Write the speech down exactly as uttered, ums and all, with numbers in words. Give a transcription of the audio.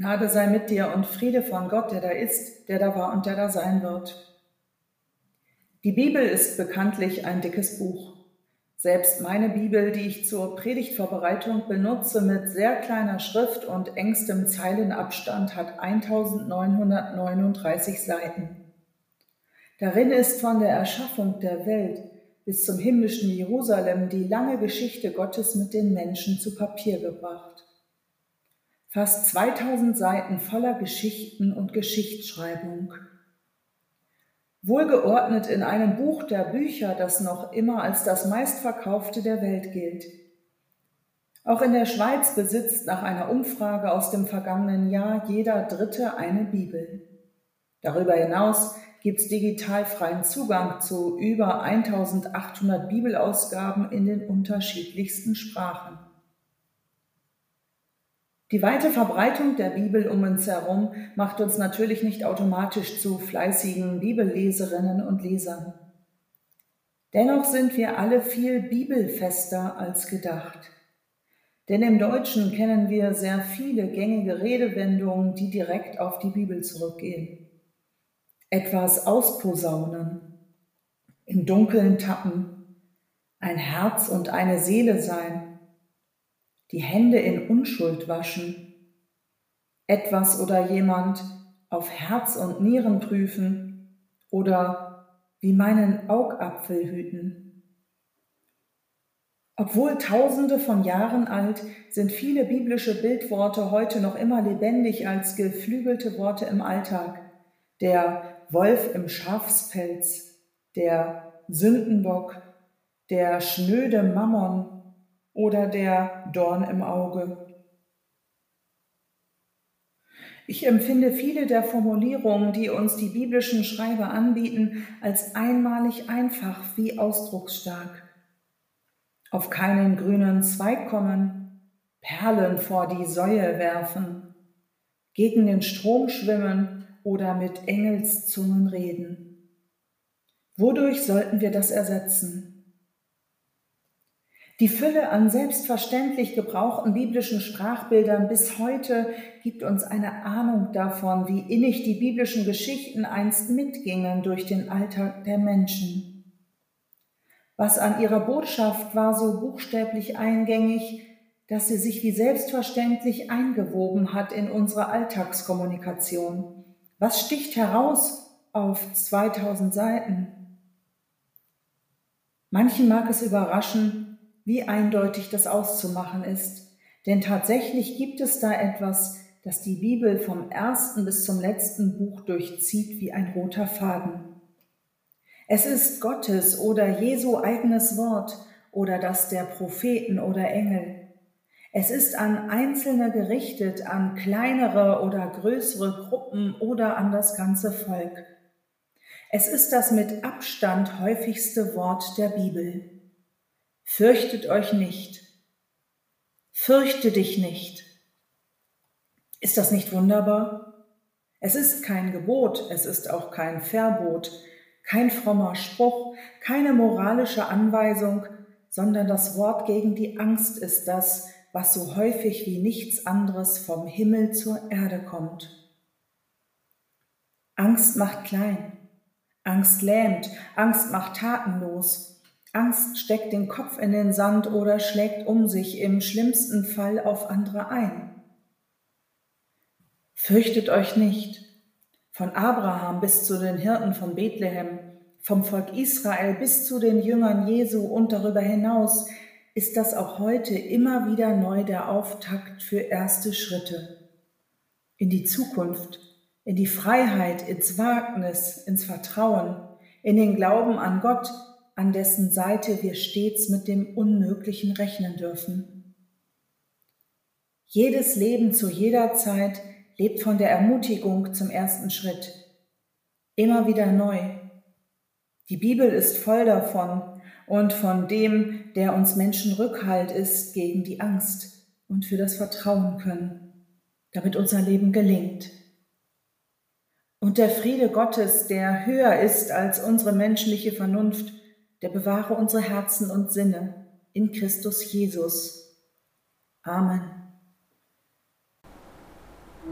Gnade sei mit dir und Friede von Gott, der da ist, der da war und der da sein wird. Die Bibel ist bekanntlich ein dickes Buch. Selbst meine Bibel, die ich zur Predigtvorbereitung benutze, mit sehr kleiner Schrift und engstem Zeilenabstand, hat eintausendneunhundertneununddreißig Seiten. Darin ist von der Erschaffung der Welt bis zum himmlischen Jerusalem die lange Geschichte Gottes mit den Menschen zu Papier gebracht. Fast zweitausend Seiten voller Geschichten und Geschichtsschreibung. Wohlgeordnet in einem Buch der Bücher, das noch immer als das meistverkaufte der Welt gilt. Auch in der Schweiz besitzt nach einer Umfrage aus dem vergangenen Jahr jeder Dritte eine Bibel. Darüber hinaus gibt es digital freien Zugang zu über eintausendachthundert Bibelausgaben in den unterschiedlichsten Sprachen. Die weite Verbreitung der Bibel um uns herum macht uns natürlich nicht automatisch zu fleißigen Bibelleserinnen und Lesern. Dennoch sind wir alle viel bibelfester als gedacht. Denn im Deutschen kennen wir sehr viele gängige Redewendungen, die direkt auf die Bibel zurückgehen. Etwas ausposaunen, im Dunkeln tappen, ein Herz und eine Seele sein, die Hände in Unschuld waschen, etwas oder jemand auf Herz und Nieren prüfen oder wie meinen Augapfel hüten. Obwohl Tausende von Jahren alt, sind viele biblische Bildworte heute noch immer lebendig als geflügelte Worte im Alltag. Der Wolf im Schafspelz, der Sündenbock, der schnöde Mammon oder der Dorn im Auge. Ich empfinde viele der Formulierungen, die uns die biblischen Schreiber anbieten, als einmalig einfach wie ausdrucksstark. Auf keinen grünen Zweig kommen, Perlen vor die Säue werfen, gegen den Strom schwimmen oder mit Engelszungen reden. Wodurch sollten wir das ersetzen? Die Fülle an selbstverständlich gebrauchten biblischen Sprachbildern bis heute gibt uns eine Ahnung davon, wie innig die biblischen Geschichten einst mitgingen durch den Alltag der Menschen. Was an ihrer Botschaft war so buchstäblich eingängig, dass sie sich wie selbstverständlich eingewoben hat in unsere Alltagskommunikation. Was sticht heraus auf zweitausend Seiten? Manchen mag es überraschen, wie eindeutig das auszumachen ist. Denn tatsächlich gibt es da etwas, das die Bibel vom ersten bis zum letzten Buch durchzieht wie ein roter Faden. Es ist Gottes oder Jesu eigenes Wort oder das der Propheten oder Engel. Es ist an Einzelne gerichtet, an kleinere oder größere Gruppen oder an das ganze Volk. Es ist das mit Abstand häufigste Wort der Bibel. Fürchtet euch nicht. Fürchte dich nicht. Ist das nicht wunderbar? Es ist kein Gebot, es ist auch kein Verbot, kein frommer Spruch, keine moralische Anweisung, sondern das Wort gegen die Angst ist das, was so häufig wie nichts anderes vom Himmel zur Erde kommt. Angst macht klein, Angst lähmt, Angst macht tatenlos. Angst steckt den Kopf in den Sand oder schlägt um sich, im schlimmsten Fall auf andere ein. Fürchtet euch nicht. Von Abraham bis zu den Hirten von Bethlehem, vom Volk Israel bis zu den Jüngern Jesu und darüber hinaus ist das auch heute immer wieder neu der Auftakt für erste Schritte. In die Zukunft, in die Freiheit, ins Wagnis, ins Vertrauen, in den Glauben an Gott, an dessen Seite wir stets mit dem Unmöglichen rechnen dürfen. Jedes Leben zu jeder Zeit lebt von der Ermutigung zum ersten Schritt. Immer wieder neu. Die Bibel ist voll davon und von dem, der uns Menschen Rückhalt ist gegen die Angst und für das Vertrauen können, damit unser Leben gelingt. Und der Friede Gottes, der höher ist als unsere menschliche Vernunft, der bewahre unsere Herzen und Sinne in Christus Jesus. Amen.